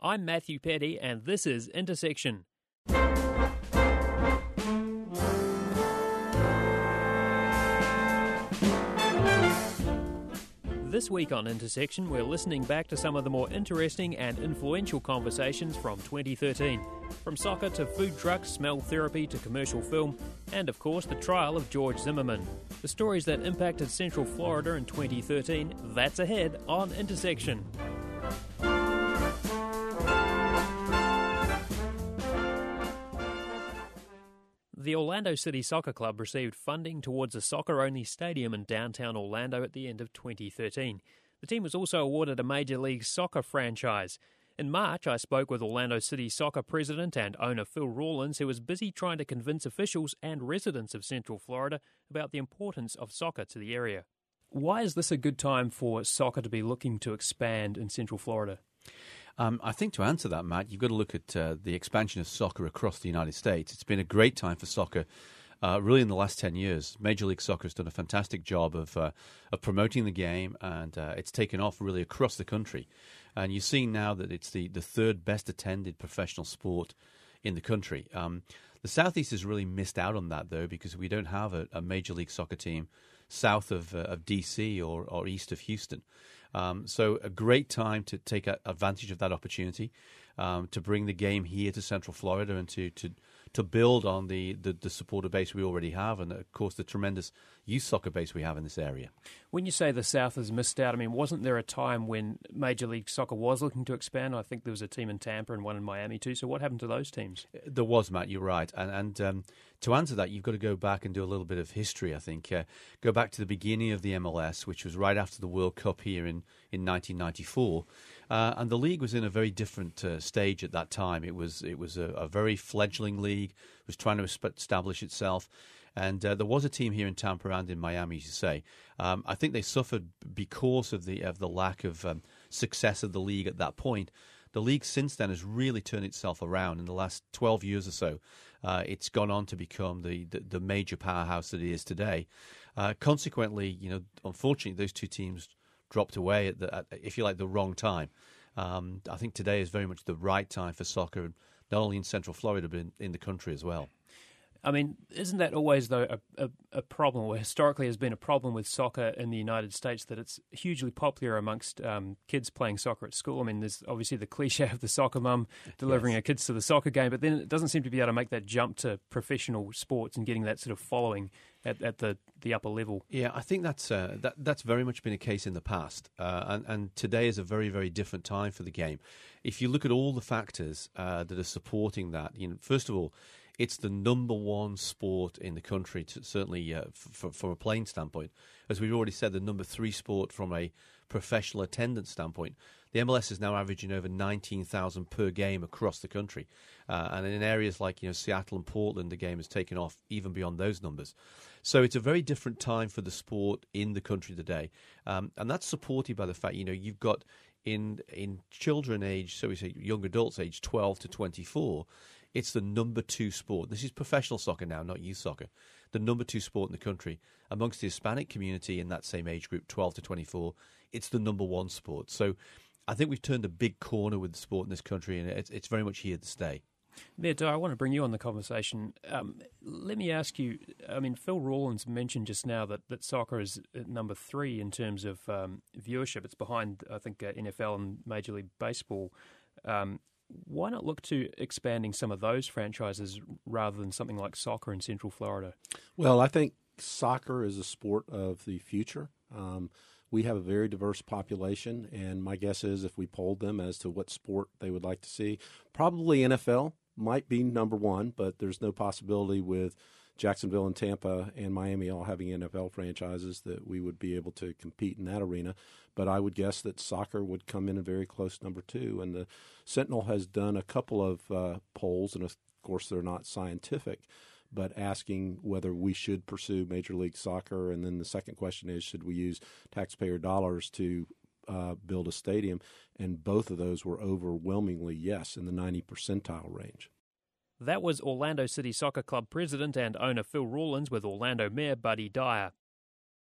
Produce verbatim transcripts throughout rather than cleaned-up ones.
I'm Matthew Petty, and this is Intersection. This week on Intersection, we're listening back to some of the more interesting and influential conversations from twenty thirteen. From soccer to food trucks, smell therapy to commercial film, and of course the trial of George Zimmerman. The stories that impacted Central Florida in twenty thirteen, that's ahead on Intersection. The Orlando City Soccer Club received funding towards a soccer-only stadium in downtown Orlando at the end of twenty thirteen. The team was also awarded a Major League Soccer franchise. In March, I spoke with Orlando City Soccer president and owner Phil Rawlins, who was busy trying to convince officials and residents of Central Florida about the importance of soccer to the area. Why is this a good time for soccer to be looking to expand in Central Florida? Um, I think to answer that, Matt, you've got to look at uh, the expansion of soccer across the United States. It's been a great time for soccer, uh, really, in the last ten years. Major League Soccer has done a fantastic job of uh, of promoting the game, and uh, it's taken off really across the country. And you're seeing now that it's the, the third best attended professional sport in the country. Um, the Southeast has really missed out on that, though, because we don't have a, a Major League Soccer team south of, uh, of D C or, or east of Houston. Um, so a great time to take advantage of that opportunity, um, to bring the game here to Central Florida and to to, to build on the, the, the supporter base we already have and, of course, the tremendous youth soccer base we have in this area. When you say the South has missed out, I mean, wasn't there a time when Major League Soccer was looking to expand? I think there was a team in Tampa and one in Miami too. So what happened to those teams? There was, Matt, you're right. And, and um, to answer that, you've got to go back and do a little bit of history, I think. Uh, go back to the beginning of the M L S, which was right after the World Cup here in, in nineteen ninety-four. Uh, and the league was in a very different uh, stage at that time. It was it was a, a very fledgling league. It was trying to establish itself. And uh, there was a team here in Tampa and in Miami, as you say. Um, I think they suffered because of the of the lack of um, success of the league at that point. The league since then has really turned itself around in the last twelve years or so. Uh, it's gone on to become the, the, the major powerhouse that it is today. Uh, consequently, you know, unfortunately, those two teams dropped away at, the, at if you like, the wrong time. Um, I think today is very much the right time for soccer, not only in Central Florida, but in, in the country as well. I mean, isn't that always, though, a, a, a problem, or historically has been a problem with soccer in the United States, that it's hugely popular amongst um, kids playing soccer at school? I mean, there's obviously the cliche of the soccer mum delivering yes. her kids to the soccer game, but then it doesn't seem to be able to make that jump to professional sports and getting that sort of following at, at the, the upper level. Yeah, I think that's uh, that that's very much been a case in the past, uh, and, and today is a very, very different time for the game. If you look at all the factors uh, that are supporting that, you know, first of all, it's the number one sport in the country, to, certainly uh, f- f- from a playing standpoint. As we've already said, the number three sport from a professional attendance standpoint. The M L S is now averaging over nineteen thousand per game across the country. Uh, and in areas like you know Seattle and Portland, the game has taken off even beyond those numbers. So it's a very different time for the sport in the country today. Um, and that's supported by the fact, you know, you've got in in children age, so we say young adults age twelve to twenty-four, it's the number two sport. This is professional soccer now, not youth soccer. The number two sport in the country. Amongst the Hispanic community in that same age group, twelve to twenty-four, it's the number one sport. So I think we've turned a big corner with the sport in this country, and it's, it's very much here to stay. Beto, I want to bring you on the conversation. Um, let me ask you, I mean, Phil Rawlins mentioned just now that, that soccer is at number three in terms of um, viewership. It's behind, I think, uh, N F L and Major League Baseball. Um, why not look to expanding some of those franchises rather than something like soccer in Central Florida? Well, I think soccer is a sport of the future. Um, we have a very diverse population, and my guess is if we polled them as to what sport they would like to see, probably N F L might be number one, but there's no possibility with Jacksonville and Tampa and Miami all having N F L franchises that we would be able to compete in that arena. But I would guess that soccer would come in a very close number two. And the Sentinel has done a couple of uh, polls, and of course they're not scientific, but asking whether we should pursue Major League Soccer. And then the second question is, should we use taxpayer dollars to uh, build a stadium? And both of those were overwhelmingly yes, in the ninety percentile range. That was Orlando City Soccer Club president and owner Phil Rawlins with Orlando Mayor Buddy Dyer.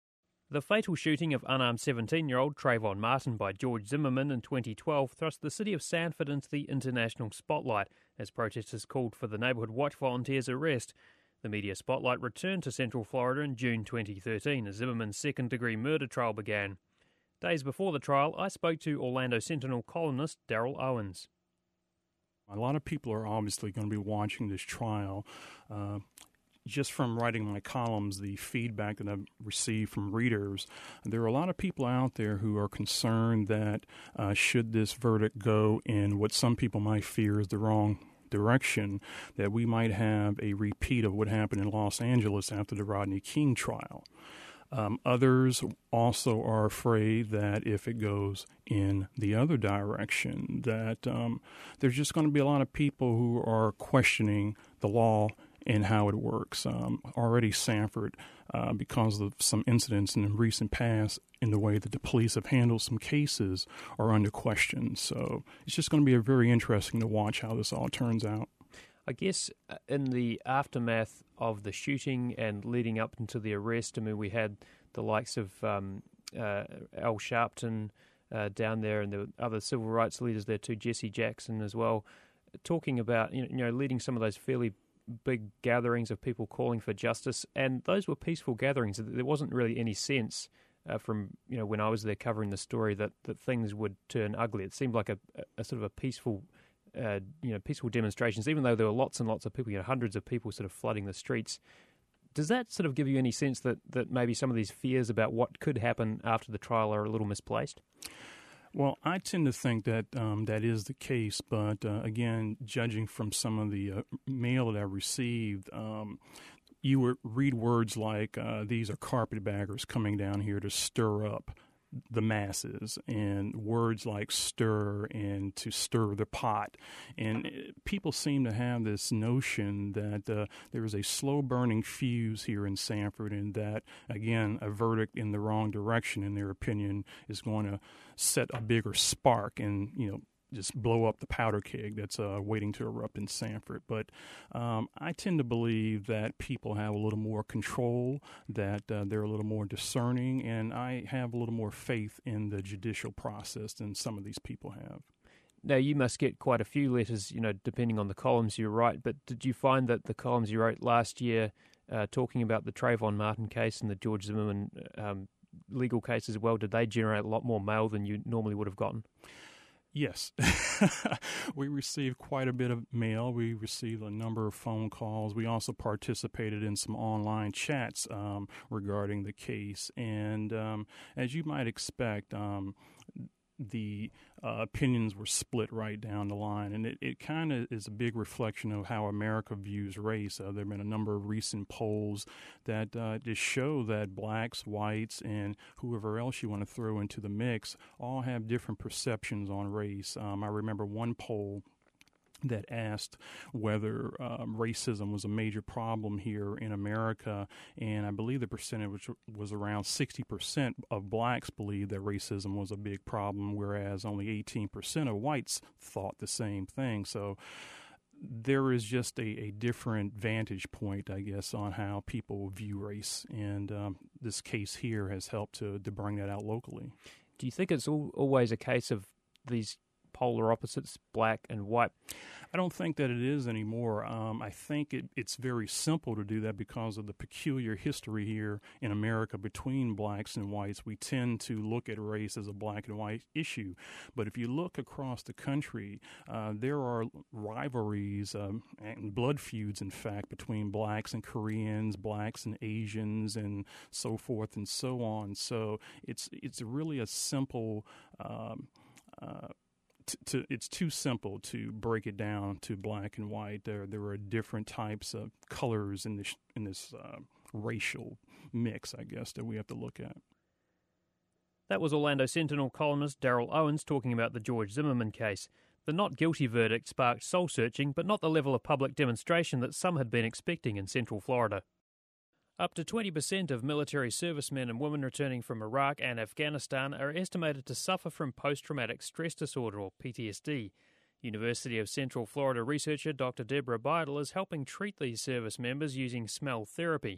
The fatal shooting of unarmed seventeen-year-old Trayvon Martin by George Zimmerman in twenty twelve thrust the city of Sanford into the international spotlight as protesters called for the Neighbourhood Watch volunteers' arrest. The media spotlight returned to Central Florida in June twenty thirteen as Zimmerman's second-degree murder trial began. Days before the trial, I spoke to Orlando Sentinel columnist Daryl Owens. A lot of people are obviously going to be watching this trial. Uh, just from writing my columns, the feedback that I've received from readers, there are a lot of people out there who are concerned that uh, should this verdict go in what some people might fear is the wrong direction, that we might have a repeat of what happened in Los Angeles after the Rodney King trial. Um, others also are afraid that if it goes in the other direction, that um, there's just going to be a lot of people who are questioning the law and how it works. Um, already Sanford, uh, because of some incidents in the recent past in the way that the police have handled some cases, are under question. So it's just going to be a very interesting to watch how this all turns out. I guess in the aftermath of the shooting and leading up into the arrest, I mean, we had the likes of um, uh, Al Sharpton uh, down there and the other civil rights leaders there too, Jesse Jackson as well, talking about, you know, leading some of those fairly big gatherings of people calling for justice, and those were peaceful gatherings. There wasn't really any sense uh, from, you know, when I was there covering the story that, that things would turn ugly. It seemed like a, a sort of a peaceful Uh, you know, peaceful demonstrations, even though there were lots and lots of people, you know, hundreds of people sort of flooding the streets. Does that sort of give you any sense that, that maybe some of these fears about what could happen after the trial are a little misplaced? Well, I tend to think that um, that is the case, but uh, again, judging from some of the uh, mail that I received, um, you would read words like, uh, these are carpetbaggers coming down here to stir up the masses, and words like stir and to stir the pot. And people seem to have this notion that uh, there is a slow-burning fuse here in Sanford, and that, again, a verdict in the wrong direction, in their opinion, is going to set a bigger spark and, you know, just blow up the powder keg that's uh, waiting to erupt in Sanford. But um, I tend to believe that people have a little more control, that uh, they're a little more discerning, and I have a little more faith in the judicial process than some of these people have. Now, you must get quite a few letters, you know, depending on the columns you write, but did you find that the columns you wrote last year uh, talking about the Trayvon Martin case and the George Zimmerman um, legal case as well, did they generate a lot more mail than you normally would have gotten? Yes. We received quite a bit of mail. We received a number of phone calls. We also participated in some online chats um, regarding the case. And um, as you might expect, um, the uh, opinions were split right down the line. And it, it kind of is a big reflection of how America views race. Uh, there have been a number of recent polls that uh, just show that blacks, whites, and whoever else you want to throw into the mix all have different perceptions on race. Um, I remember one poll that asked whether um, racism was a major problem here in America, and I believe the percentage was around sixty percent of blacks believed that racism was a big problem, whereas only eighteen percent of whites thought the same thing. So there is just a, a different vantage point, I guess, on how people view race, and um, this case here has helped to, to bring that out locally. Do you think it's all, always a case of these polar opposites, black and white? I don't think that it is anymore. Um, I think it, it's very simple to do that because of the peculiar history here in America between blacks and whites. We tend to look at race as a black and white issue. But if you look across the country, uh, there are rivalries um, and blood feuds, in fact, between blacks and Koreans, blacks and Asians, and so forth and so on. So it's, it's really a simple um, uh, To, to, it's too simple to break it down to black and white. There, there are different types of colors in this in this uh, racial mix, I guess, that we have to look at. That was Orlando Sentinel columnist Daryl Owens talking about the George Zimmerman case. The not guilty verdict sparked soul-searching, but not the level of public demonstration that some had been expecting in Central Florida. Up to twenty percent of military servicemen and women returning from Iraq and Afghanistan are estimated to suffer from post-traumatic stress disorder, or P T S D. University of Central Florida researcher Doctor Deborah Beidel is helping treat these service members using smell therapy.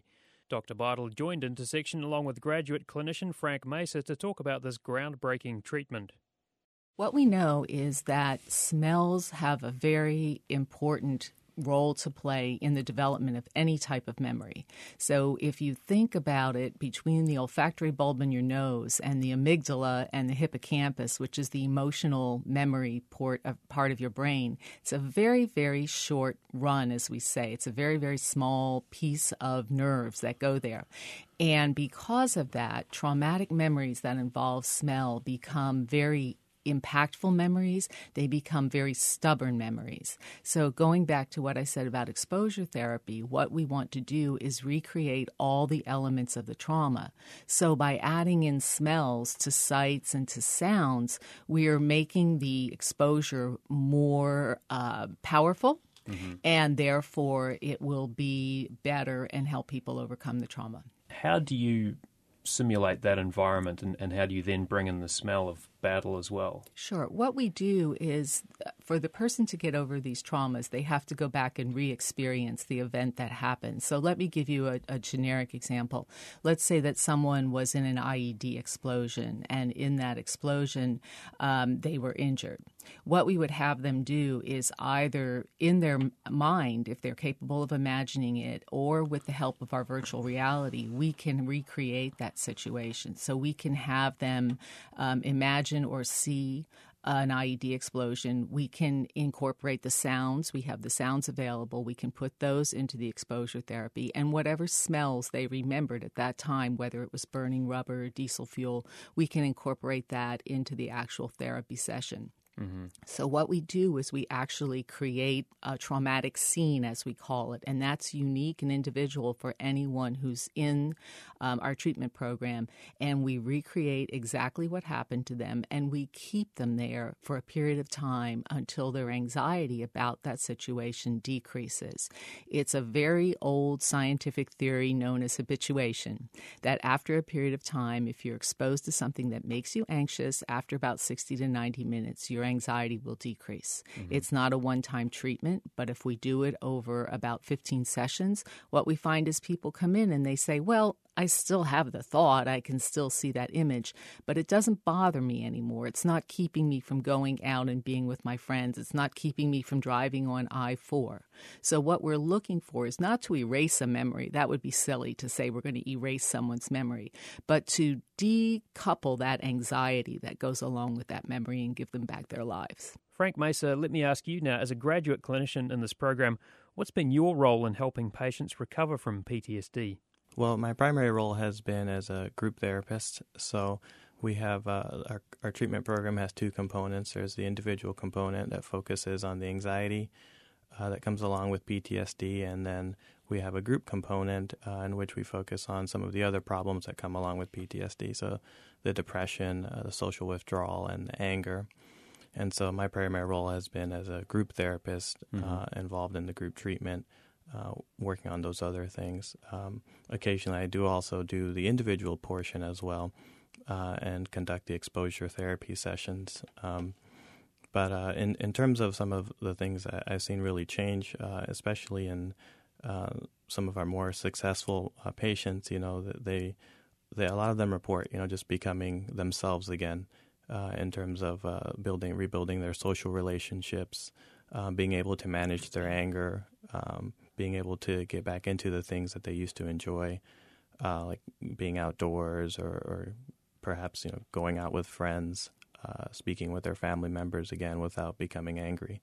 Doctor Beitel joined Intersection along with graduate clinician Frank Mesa to talk about this groundbreaking treatment. What we know is that smells have a very important role to play in the development of any type of memory. So if you think about it, between the olfactory bulb in your nose and the amygdala and the hippocampus, which is the emotional memory port of, part of your brain, it's a very, very short run, as we say. It's a very, very small piece of nerves that go there. And because of that, traumatic memories that involve smell become very impactful memories. They become very stubborn memories. So going back to what I said about exposure therapy, what we want to do is recreate all the elements of the trauma. So by adding in smells to sights and to sounds, we are making the exposure more uh, powerful, mm-hmm. and therefore it will be better and help people overcome the trauma. How do you simulate that environment, and, and how do you then bring in the smell of battle as well? Sure. What we do is, for the person to get over these traumas, they have to go back and re-experience the event that happened. So let me give you a, a generic example. Let's say that someone was in an I E D explosion, and in that explosion, um, they were injured. What we would have them do is either in their mind, if they're capable of imagining it, or with the help of our virtual reality, we can recreate that situation. So we can have them um, imagine or see an I E D explosion. We can incorporate the sounds. We have the sounds available. We can put those into the exposure therapy. And whatever smells they remembered at that time, whether it was burning rubber, diesel fuel, we can incorporate that into the actual therapy session. Mm-hmm. So what we do is we actually create a traumatic scene, as we call it, and that's unique and individual for anyone who's in um, our treatment program. And we recreate exactly what happened to them, and we keep them there for a period of time until their anxiety about that situation decreases. It's a very old scientific theory known as habituation, that after a period of time, if you're exposed to something that makes you anxious, after about sixty to ninety minutes, your anxiety will decrease. Mm-hmm. It's not a one-time treatment, but if we do it over about fifteen sessions, what we find is people come in and they say, well, I still have the thought, I can still see that image, but it doesn't bother me anymore. It's not keeping me from going out and being with my friends. It's not keeping me from driving on I four. So what we're looking for is not to erase a memory. That would be silly to say we're going to erase someone's memory, but to decouple that anxiety that goes along with that memory and give them back their lives. Frank Mesa, let me ask you now, as a graduate clinician in this program, what's been your role in helping patients recover from P T S D? Well, my primary role has been as a group therapist. So we have uh, our, our treatment program has two components. There's the individual component that focuses on the anxiety uh, that comes along with P T S D, and then we have a group component uh, in which we focus on some of the other problems that come along with P T S D, so the depression, uh, the social withdrawal, and the anger. And so my primary role has been as a group therapist mm-hmm. uh, involved in the group treatment, uh, working on those other things. Um, occasionally I do also do the individual portion as well uh, and conduct the exposure therapy sessions. Um, but uh, in, in terms of some of the things that I've seen really change, uh, especially in uh, some of our more successful uh, patients, you know, they, they, a lot of them report, you know, just becoming themselves again. Uh, in terms of uh, building, rebuilding their social relationships, uh, being able to manage their anger, um, being able to get back into the things that they used to enjoy, uh, like being outdoors or, or perhaps you know going out with friends, uh, speaking with their family members again without becoming angry.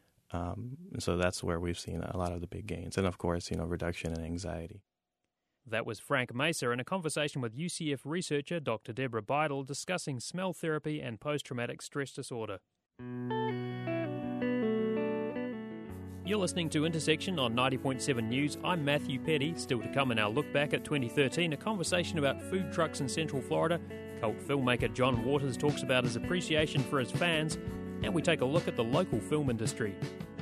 Um, and so that's where we've seen a lot of the big gains, and of course, you know, reduction in anxiety. That was Frank Mesa in a conversation with U C F researcher Doctor Deborah Beitel discussing smell therapy and post-traumatic stress disorder. You're listening to Intersection on ninety point seven News. I'm Matthew Petty. Still to come in our look back at twenty thirteen, a conversation about food trucks in Central Florida. Cult filmmaker John Waters talks about his appreciation for his fans, and we take a look at the local film industry.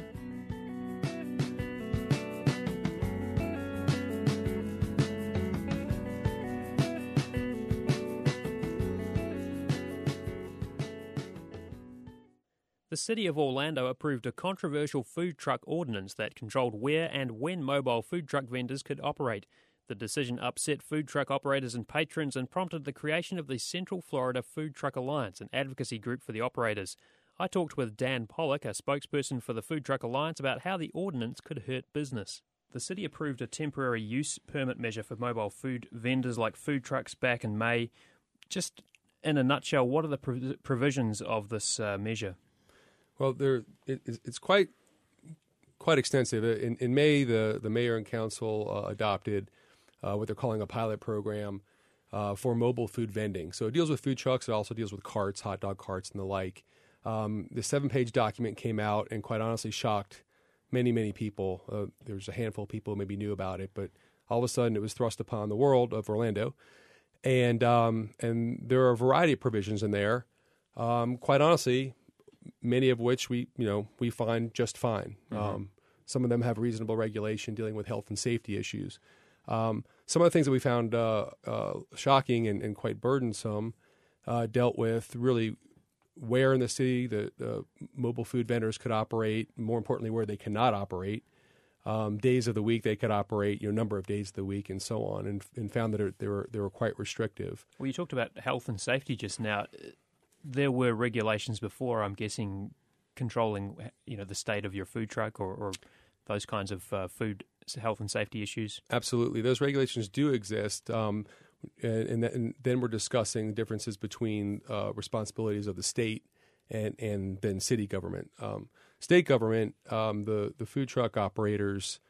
The City of Orlando approved a controversial food truck ordinance that controlled where and when mobile food truck vendors could operate. The decision upset food truck operators and patrons and prompted the creation of the Central Florida Food Truck Alliance, an advocacy group for the operators. I talked with Dan Pollock, a spokesperson for the Food Truck Alliance, about how the ordinance could hurt business. The city approved a temporary use permit measure for mobile food vendors like food trucks back in May. Just in a nutshell, what are the pro- provisions of this uh, measure? Well, there it, it's quite quite extensive. In, in May, the, the mayor and council uh, adopted uh, what they're calling a pilot program uh, for mobile food vending. So it deals with food trucks. It also deals with carts, hot dog carts, and the like. Um, the seven-page document came out and quite honestly shocked many, many people. Uh, there's a handful of people who maybe knew about it, but all of a sudden it was thrust upon the world of Orlando. And um, and there are a variety of provisions in there, um, quite honestly, many of which we you know we find just fine. Mm-hmm. Um, some of them have reasonable regulation dealing with health and safety issues. Um, some of the things that we found uh, uh, shocking and, and quite burdensome uh, dealt with really where in the city the, the mobile food vendors could operate, more importantly, where they cannot operate, um, days of the week they could operate, you know, number of days of the week, and so on, and, and found that they were they were quite restrictive. Well, you talked about health and safety just now. There were regulations before, I'm guessing, controlling, you know, the state of your food truck or, or those kinds of uh, food health and safety issues. Absolutely, those regulations do exist. Um, And, and, th- and then we're discussing differences between uh, responsibilities of the state and, and then city government. Um, state government, um, the, the food truck operators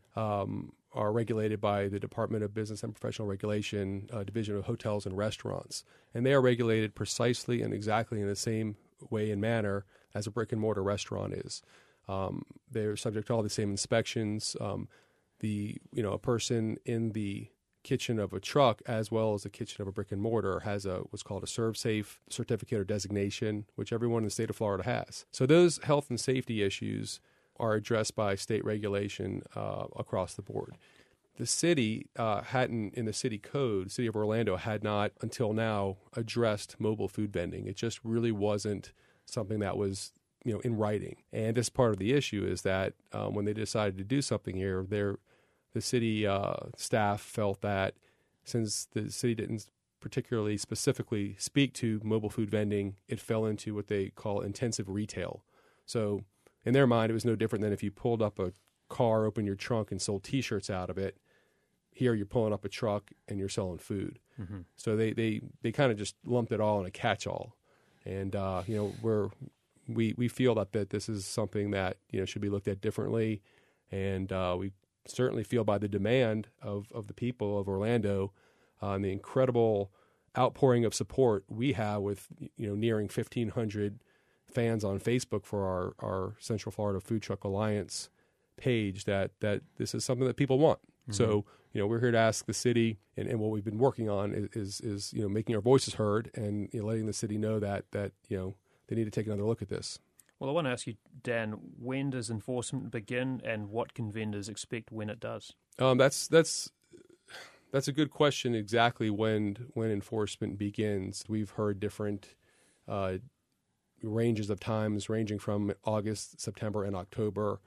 um, are regulated by the Department of Business and Professional Regulation, uh, Division of Hotels and Restaurants. And they are regulated precisely and exactly in the same way and manner as a brick and mortar restaurant is. Um, they're subject to all the same inspections. Um, the you know a person in the kitchen of a truck as well as the kitchen of a brick and mortar has a what's called a ServSafe certificate or designation, which everyone in the state of Florida has. So those health and safety issues are addressed by state regulation uh, across the board. The city uh, hadn't, in the city code, the city of Orlando had not until now addressed mobile food vending. It just really wasn't something that was you know in writing. And this part of the issue is that um, when they decided to do something here, they're The city uh, staff felt that since the city didn't particularly specifically speak to mobile food vending, it fell into what they call intensive retail. So in their mind, it was no different than if you pulled up a car, opened your trunk, and sold T-shirts out of it. Here you're pulling up a truck and you're selling food. Mm-hmm. So they, they, they kind of just lumped it all in a catch-all. And, uh, you know, we're, we, we feel that, that this is something that, you know, should be looked at differently. And uh, we certainly feel by the demand of, of the people of Orlando uh, and the incredible outpouring of support we have with, you know, nearing fifteen hundred fans on Facebook for our, our Central Florida Food Truck Alliance page that, that this is something that people want. Mm-hmm. So, you know, we're here to ask the city, and, and what we've been working on is, is, is, you know, making our voices heard and you know, letting the city know that, that, you know, they need to take another look at this. Well, I want to ask you, Dan, when does enforcement begin and what can vendors expect when it does? Um, that's that's that's a good question, exactly when when enforcement begins. We've heard different uh, ranges of times, ranging from August, September, and October,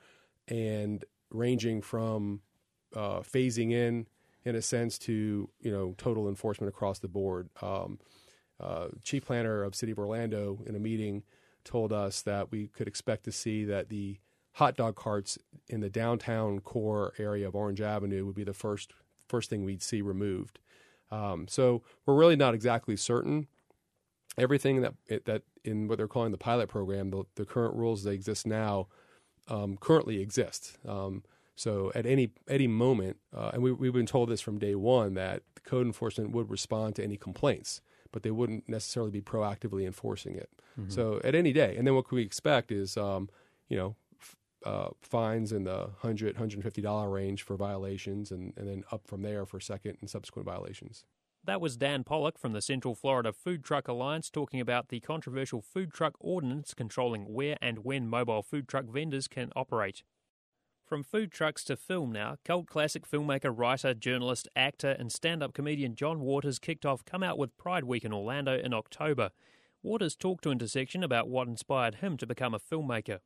and ranging from uh, phasing in, in a sense, to you know total enforcement across the board. Um, uh, Chief Planner of City of Orlando, in a meeting, told us that we could expect to see that the hot dog carts in the downtown core area of Orange Avenue would be the first first thing we'd see removed. Um, so we're really not exactly certain. Everything that that in what they're calling the pilot program, the, the current rules that exist now, um, currently exist. Um, so at any any moment, uh, and we, we've been told this from day one, that the code enforcement would respond to any complaints, but they wouldn't necessarily be proactively enforcing it. Mm-hmm. So at any day. And then what we expect is, um, you know, f- uh, fines in the one hundred dollars, one hundred fifty dollars range for violations, and, and then up from there for second and subsequent violations. That was Dan Pollock from the Central Florida Food Truck Alliance talking about the controversial food truck ordinance controlling where and when mobile food truck vendors can operate. From food trucks to film now, cult classic filmmaker, writer, journalist, actor and stand-up comedian John Waters kicked off Come Out With Pride Week in Orlando in October. Waters talked to Intersection about what inspired him to become a filmmaker.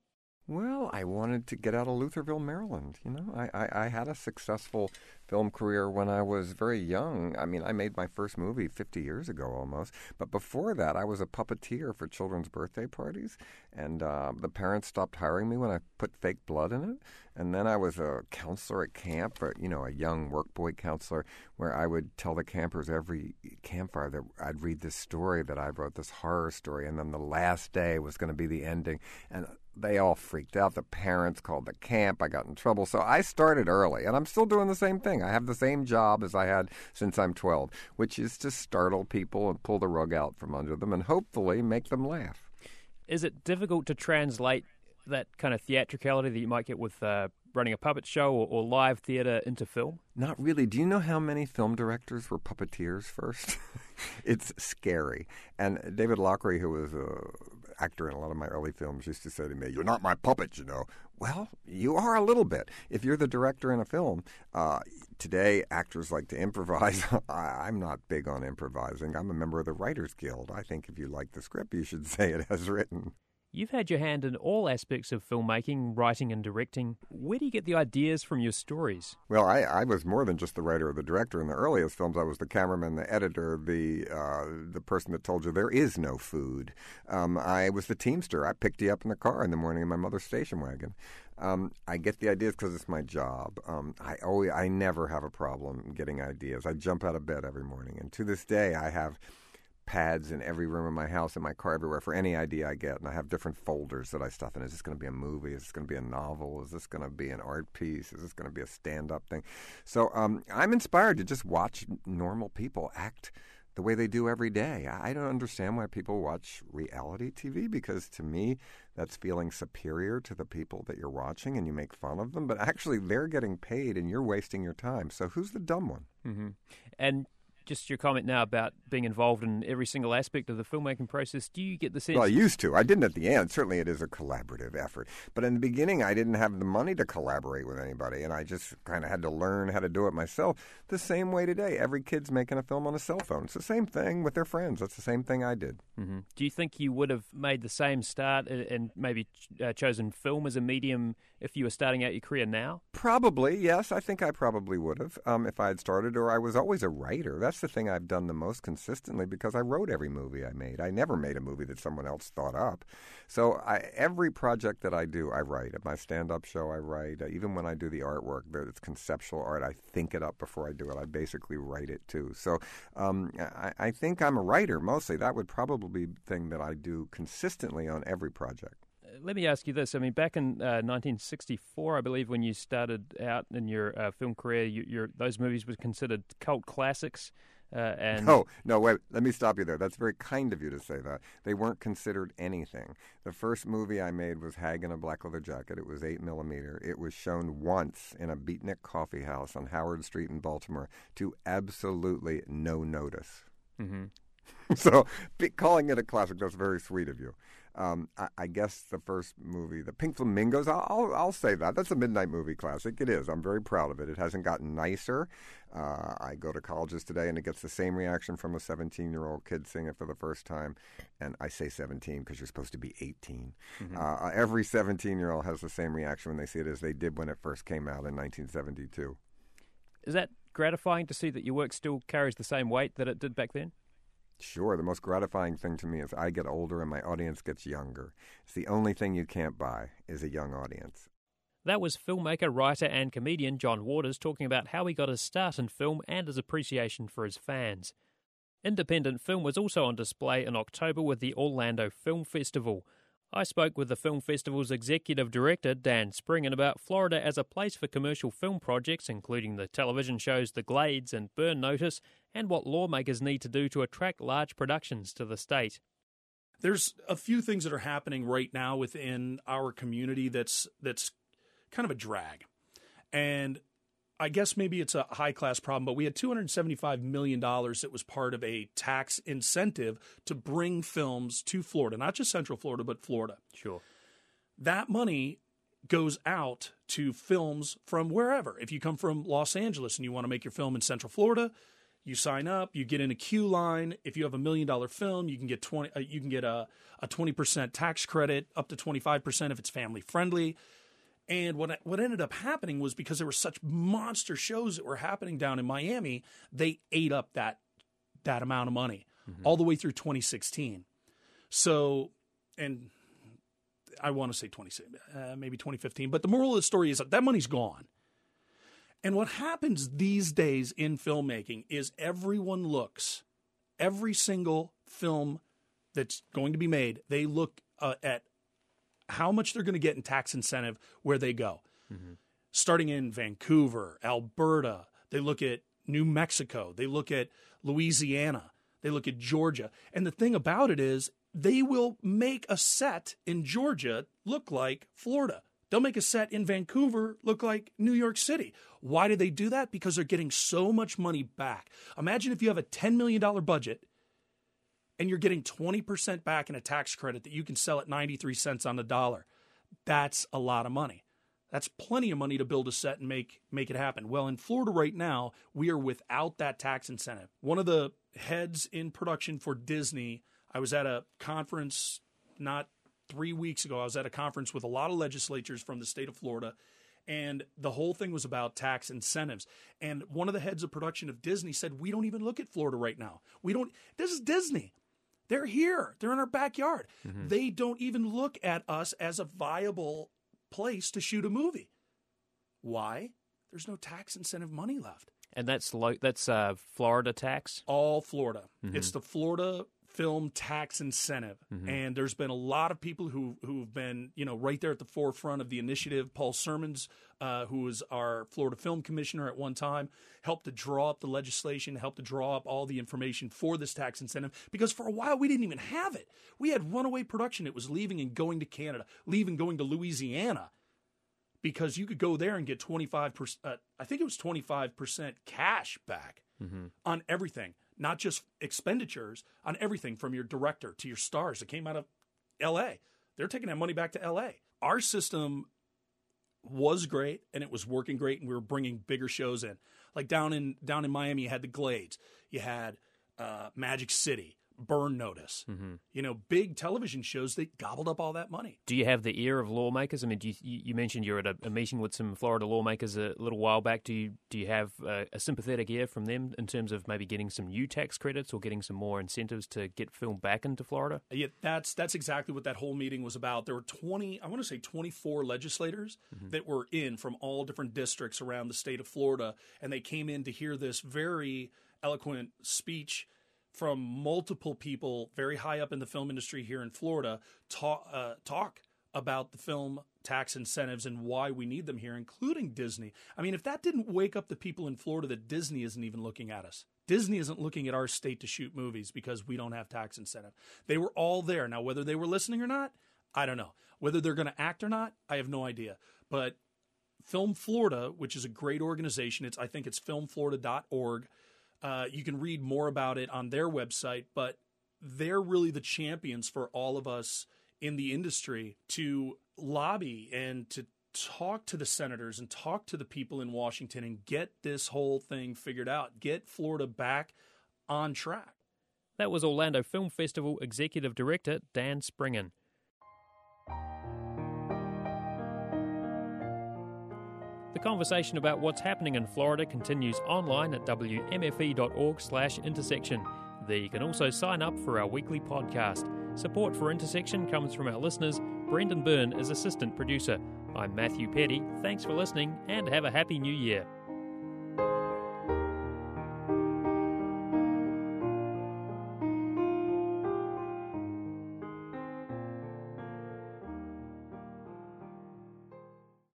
Well, I wanted to get out of Lutherville, Maryland. You know, I, I, I had a successful film career when I was very young. I mean, I made my first movie fifty years ago almost. But before that, I was a puppeteer for children's birthday parties. And uh, the parents stopped hiring me when I put fake blood in it. And then I was a counselor at camp, or, you know, a young workboy counselor, where I would tell the campers every campfire that I'd read this story that I wrote, this horror story. And then the last day was going to be the ending. And they all freaked out. The parents called the camp. I got in trouble. So I started early, and I'm still doing the same thing. I have the same job as I had since I'm twelve, which is to startle people and pull the rug out from under them and hopefully make them laugh. Is it difficult to translate that kind of theatricality that you might get with uh, running a puppet show or, or live theatre into film? Not really. Do you know how many film directors were puppeteers first? It's scary. And David Lochary, who was a actor in a lot of my early films, used to say to me, "You're not my puppet, you know." Well, you are a little bit. If you're the director in a film, uh, today actors like to improvise. I'm not big on improvising. I'm a member of the Writers Guild. I think if you like the script, you should say it as written. You've had your hand in all aspects of filmmaking, writing and directing. Where do you get the ideas from your stories? Well, I, I was more than just the writer or the director. In the earliest films, I was the cameraman, the editor, the uh, the person that told you there is no food. Um, I was the teamster. I picked you up in the car in the morning in my mother's station wagon. Um, I get the ideas because it's my job. Um, I always, I never have a problem getting ideas. I jump out of bed every morning. And to this day, I have pads in every room of my house, in my car, everywhere, for any idea I get. And I have different folders that I stuff in. Is this going to be a movie? Is this going to be a novel? Is this going to be an art piece? Is this going to be a stand-up thing? So um, I'm inspired to just watch normal people act the way they do every day. I don't understand why people watch reality T V, because to me, that's feeling superior to the people that you're watching, and you make fun of them. But actually, they're getting paid, and you're wasting your time. So who's the dumb one? Mm-hmm. And just your comment now about being involved in every single aspect of the filmmaking process, do you get the sense... Well, I used to. I didn't at the end. Certainly it is a collaborative effort. But in the beginning, I didn't have the money to collaborate with anybody, and I just kind of had to learn how to do it myself. The same way today. Every kid's making a film on a cell phone. It's the same thing with their friends. That's the same thing I did. Mm-hmm. Do you think you would have made the same start and maybe uh, chosen film as a medium if you were starting out your career now? Probably, yes. I think I probably would have um, if I had started, or I was always a writer. That's the thing I've done the most consistently, because I wrote every movie I made. I never made a movie that someone else thought up. So I, every project that I do, I write. At my stand-up show, I write. Uh, even when I do the artwork, it's conceptual art, I think it up before I do it. I basically write it too. So um, I, I think I'm a writer mostly. That would probably be the thing that I do consistently on every project. Let me ask you this. I mean, back in uh, nineteen sixty-four, I believe, when you started out in your uh, film career, you, your, those movies were considered cult classics. Uh, and no, no, wait, let me stop you there. That's very kind of you to say that. They weren't considered anything. The first movie I made was Hag in a Black Leather Jacket. It was eight millimeter. It was shown once in a Beatnik coffee house on Howard Street in Baltimore to absolutely no notice. Mm-hmm. So be, calling it a classic, that's very sweet of you. Um, I, I guess the first movie, The Pink Flamingos, I'll, I'll, I'll say that. That's a midnight movie classic. It is. I'm very proud of it. It hasn't gotten nicer. Uh, I go to colleges today, and it gets the same reaction from a seventeen-year-old kid seeing it for the first time. And I say seventeen because you're supposed to be eighteen. Mm-hmm. Uh, every seventeen-year-old has the same reaction when they see it as they did when it first came out in nineteen seventy-two. Is that gratifying to see that your work still carries the same weight that it did back then? Sure. The most gratifying thing to me is I get older and my audience gets younger. It's the only thing you can't buy is a young audience. That was filmmaker, writer and comedian John Waters talking about how he got his start in film and his appreciation for his fans. Independent film was also on display in October with the Orlando Film Festival. I spoke with the film festival's executive director, Dan Springen, about Florida as a place for commercial film projects, including the television shows The Glades and Burn Notice, and what lawmakers need to do to attract large productions to the state. There's a few things that are happening right now within our community that's that's kind of a drag. And I guess maybe it's a high-class problem, but we had two hundred seventy-five million dollars that was part of a tax incentive to bring films to Florida, not just Central Florida, but Florida. Sure. That money goes out to films from wherever. If you come from Los Angeles and you want to make your film in Central Florida, You sign up, you get in a queue line. If you have a million dollar film, you can get twenty. Uh, you can get a a twenty percent tax credit, up to twenty five percent if it's family friendly. And what what ended up happening was because there were such monster shows that were happening down in Miami, they ate up that that amount of money mm-hmm. all the way through twenty sixteen. So, and I want to say twenty, uh, maybe twenty fifteen. But the moral of the story is that that money's gone. And what happens these days in filmmaking is everyone looks, every single film that's going to be made, they look uh, at how much they're going to get in tax incentive where they go. Mm-hmm. Starting in Vancouver, Alberta, they look at New Mexico, they look at Louisiana, they look at Georgia. And the thing about it is they will make a set in Georgia look like Florida. They'll make a set in Vancouver look like New York City. Why do they do that? Because they're getting so much money back. Imagine if you have a ten million dollars budget and you're getting twenty percent back in a tax credit that you can sell at ninety-three cents on the dollar. That's a lot of money. That's plenty of money to build a set and make make it happen. Well, in Florida right now, we are without that tax incentive. One of the heads in production for Disney, I was at a conference not three weeks ago. I was at a conference with a lot of legislatures from the state of Florida, and the whole thing was about tax incentives. And one of the heads of production of Disney said, we don't even look at Florida right now. We don't. This is Disney. They're here. They're in our backyard. Mm-hmm. They don't even look at us as a viable place to shoot a movie. Why? There's no tax incentive money left. And that's lo- that's uh, Florida tax? All Florida. Mm-hmm. It's the Florida film tax incentive. Mm-hmm. And there's been a lot of people who, who've been, you know, right there at the forefront of the initiative. Paul Sermons, uh, who was our Florida Film Commissioner at one time, helped to draw up the legislation, helped to draw up all the information for this tax incentive. Because for a while, we didn't even have it. We had runaway production. It was leaving and going to Canada, leaving, going to Louisiana. Because you could go there and get twenty-five percent, uh, I think it was twenty-five percent cash back mm-hmm. on everything. Not just expenditures, on everything from your director to your stars that came out of L A. They're taking that money back to L A. Our system was great, and it was working great, and we were bringing bigger shows in. Like down in down in Miami, you had the Glades. You had uh, Magic City, Burn Notice. Mm-hmm. You know, big television shows that gobbled up all that money. Do you have the ear of lawmakers? I mean, do you, you mentioned you're at a, a meeting with some Florida lawmakers a little while back. Do you do you have a, a sympathetic ear from them in terms of maybe getting some new tax credits or getting some more incentives to get film back into Florida? Yeah, that's that's exactly what that whole meeting was about. There were twenty, I want to say twenty-four legislators mm-hmm. that were in from all different districts around the state of Florida, and they came in to hear this very eloquent speech from multiple people very high up in the film industry here in Florida talk, uh, talk about the film tax incentives and why we need them here, including Disney. I mean, if that didn't wake up the people in Florida that Disney isn't even looking at us. Disney isn't looking at our state to shoot movies because we don't have tax incentive. They were all there. Now, whether they were listening or not, I don't know. Whether they're going to act or not, I have no idea. But Film Florida, which is a great organization, it's I think it's film florida dot org. Uh, you can read more about it on their website, but they're really the champions for all of us in the industry to lobby and to talk to the senators and talk to the people in Washington and get this whole thing figured out, get Florida back on track. That was Orlando Film Festival Executive Director Dan Springen. The conversation about what's happening in Florida continues online at w m f e dot org slash intersection. There you can also sign up for our weekly podcast. Support for Intersection comes from our listeners. Brendan Byrne is assistant producer. I'm Matthew Petty. Thanks for listening and have a happy new year.